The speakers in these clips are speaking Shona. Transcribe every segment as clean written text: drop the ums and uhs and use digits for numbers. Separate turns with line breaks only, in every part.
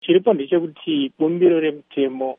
chiripo ndechekuti bumbiro remutemo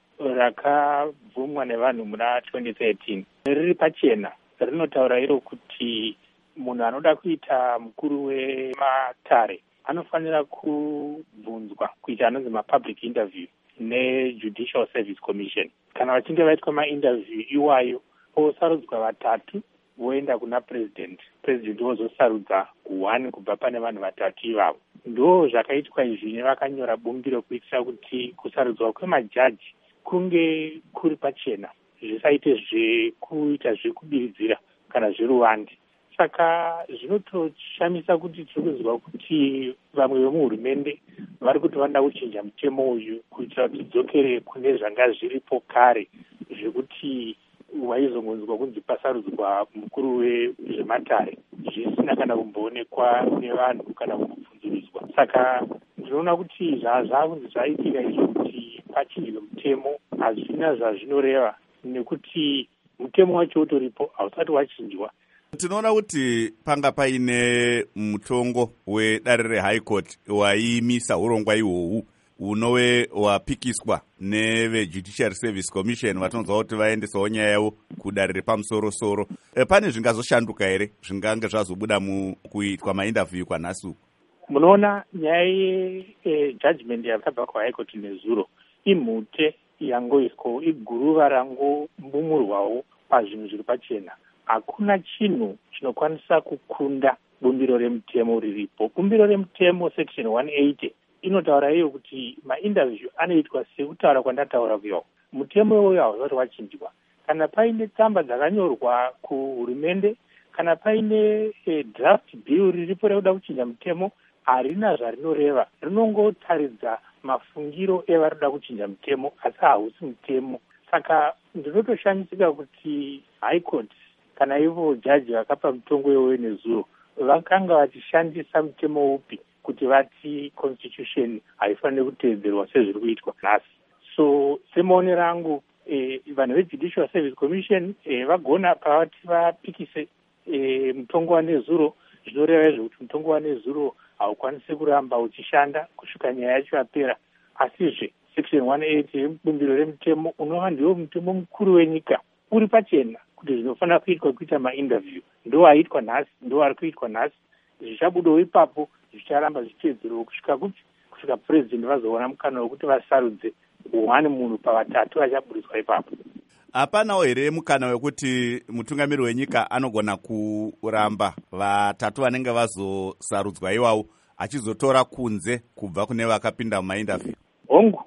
rakabvumwa nevanhu muna 2013 riri pachena rinotaura iro kuti munhu anoda kuita mukuru wematare anofanira kubvunzwa kuita anonzi mapublic interview neJudicial Service Commission. Kana vachinge vaitwa mainterview iwayo osarudzwa vatatu voenda kuna president vozosarudza 1 kubva pane vanhu vatatu ivavo. Ndo zvakaitwa izvi nevakanyora bumbiro kuitira kuti kusarudzwa kwemajaji kunge kuri pachena, zvisaite zvekuita zvekubiridzira kana zveruvande. Saka zvinotoshamisa kuti tiri kuzwa kuti vamwe vemuhurumende vari kuti vanoda kuchinja mutemo uyu kuitira kuti dzokere kune zvanga zviripo kare zvekuti waizongonzwa kunzi pasarudzwa mukuru wezvematare zvisina kana kumboonekwa nevanhu kana kumbobvunzurudzwa. Saka ndinoona kuti zvakunzi zvaitika izvo kuti pachinjwe mutemo hazvina zvazvinoreva nekuti mutemo wacho utoripo hausati wachinjwa.
Tinoona kuti panga paine mutongo wedare reHigh Court waimisa urongwa ihwohwu unove wapikiswa neveJudicial Service Commission vatonzwa kuti vaendesawo nyaya yavo kudare repamusoro-soro. Pane zvingazoshanduka here zvingange zvazobuda mukuitwa mainterview kwanhasi uku?
Munoona nyaya yejudgment yakabva kuHigh Court nezuro imhute yangoiswawo, iguruva rangombumurwawo pazvinhu zviri pachena. Hakuna chinhu chinokwanisa kukunda bumbiro remutemo riripo. Bumbiro remutemo section 180 inotaura iyo kuti mainterview anoitwa sekutaura kwandataura kuyo. Mutemo uyu hausati wachinjwa. Kana paine tsamba dzakanyorwa kuhurumende, kana paine draft bill riripo rekuda kuchinja mutemo, harina zvarinoreva. Rinongotaridza mafungiro evarikuda kuchinja mutemo, asi hausi mutemo. Saka ndinotoshamisika kuti High Court kana ivo jaji vakapa mutongo iwoyo nezuro vakanga vachishandisa mutemo upi kuti vati constitution haifaniri kuteedzerwa sezviri kuitwa nhasi. So semaonero angu vanhu veJudicial Service Commission vagona pavati vapikise mutongo wanezuro, zvinoreva izvo kuti mutongo wanezuro haukwanisi kuramba uchishanda kusvika nyaya yacho yapera. Asizve section 180 yebumbiro remutemo unova ndiwo mutemo mukuru wenyika uri pachena kuti zvinofanira kuita mainterview. Ndo aitwa nhasi, ndo ari kuitwa nhasi. Zvichabudawo ipapo zvicharamba zvichiedzerwa kusvika president vazoona mukana wekuti vasarudze 1 munhu pavatatu vachaburiswa ipapo.
Hapanawo here mukana wekuti mutungamiri wenyika anogona kuramba vatatu vanenge vazosarudzwa iwawo achizotora kunze kubva kune vakapinda mumainterview?
Hongu,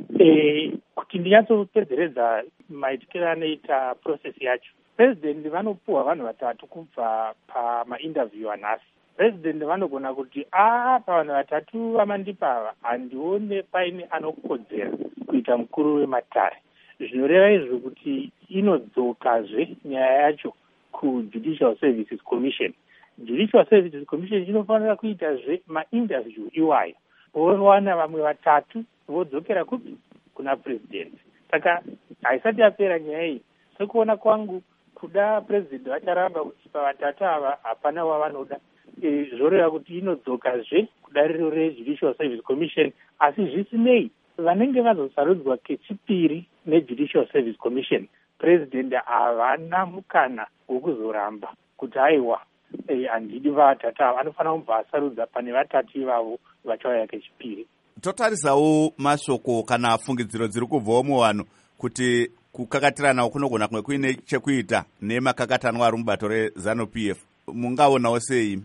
kuti ndinyatsopedzeredza maitikiro anoita process yacho, president vanopuwa vanhu vatatu kubva pamainterview anhasi. President vanogona kuti pavanhu vatatu vamandipava handione paine anokodzera kuita mukuru wematare. Zvinoreva izvo kuti inodzokazve nyaya yacho kuJudicial Services Commission. Judicial Services Commission inofanira kuitazve mainterview iwayo, vowana vamwe vatatu vodzokera kupi kuna president. Saka haisati yapera nyaya iyi. Sekuona kwangu kuda president vacharamba kuti pavatatu ava hapana wavanoda, zvoreva kuti inodzokazve kudariro reJudicial Service Commission. Asi zvisinei, vanenge vazosarudzwa kechipiri neJudicial Service Commission, president havana mukana wokuzoramba kuti aiwa handidi vatatu ava, anofanira kubva asarudza pane vatatu ivavo vachauya kechipiri.
Totarisawo mashoko kana fungidziro dziri kubvawo muvanhu kuti kukakatirana kunogona kumwe kuine chekuita nemakakatanwa ari mubato reZANU-PF. Mungaonawo sei?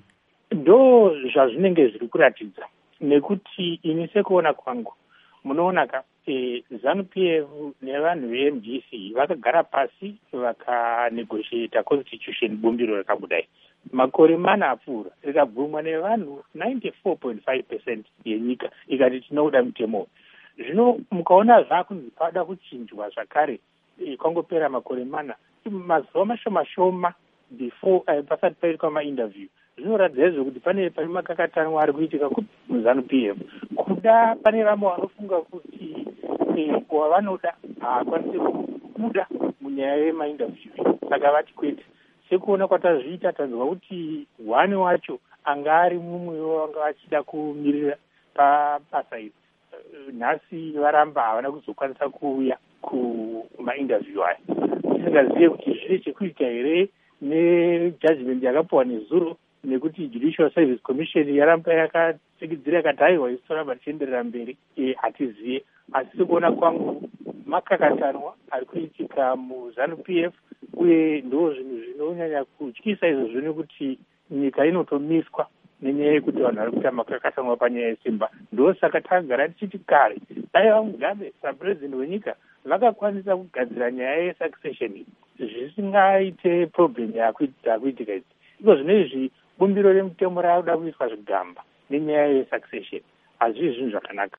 Ndo zvazvinenge zviri kuratidza, nekuti ini sekuona kwangu munoona ZANU-PF nevanhu veMDC vakagara pasi vakanegotiata constitution bumbiro rakabudai. Makore 4 apfuura rikabvumwa nevanhu 94.5% yenyika ikati tinoda mutemo. Zvino mukaona zvakunzi pada kuchinjwa zvakare kwangopera makore 4, mazuva mashoma before pasati paitwa mainterview, zvinoratidza izvo kuti pane makakatanwa ari kuitika muZANU-PF. Kuda pane vamwe vanofunga kuti wavanoda haakwanisi kubuda munyaya yemainterview. Saka vati kwete, sekuona kwatazviita tanzwa kuti 1 wacho anga ari mumwe wanga vachida kumirira pabasa iri. nhasi varamba havana kuzokwanisa kuuya kumainterview aya. Tisingazive kuti zvine chekuita here nejudgment yakapiwa nezuro, nekuti Judicial Service Commission yaramba yakatsikitsira yakati haiwa isitoramba tichienderera mberi, hatizive. Asi sekuona kwangu makakatanwa ari kuitika muZANU-PF, uye ndo zvinhu zvinonyanya kutyisa izvozvo, nekuti nyika inotomiswa nenyaya yekuti vanhu vari kuita makakatanwa panyaya yesimba. Ndosaka takagara tichiti kare dai vaMugabe sapurezidendi wenyika vakakwanisa kugadzira nyaya yesuccession zvisingaite problem yakuitika idzi. Iko zvino izvi bumbiro remutemo rakuda kuiswa zvigamba nenyaya yesuccession hazvii zvinhu zvakanaka.